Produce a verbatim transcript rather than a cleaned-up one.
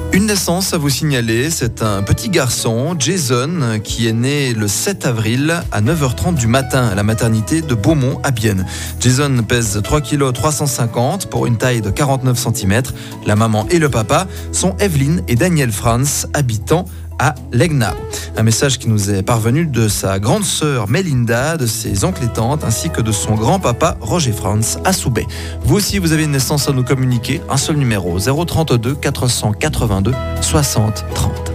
Une naissance à vous signaler, c'est un petit garçon, Jason, qui est né le sept avril à neuf heures trente du matin à la maternité de Beaumont à Bienne. Jason pèse trois kilos trois cent cinquante pour une taille de quarante-neuf centimètres. La maman et le papa sont Evelyne et Daniel Franz, habitants à Legna. Un message qui nous est parvenu de sa grande sœur Melinda, de ses oncles et tantes, ainsi que de son grand-papa Roger Franz à Soubey. Vous aussi, vous avez une naissance à nous communiquer. Un seul numéro, zéro trente-deux quatre cent quatre-vingt-deux soixante trente.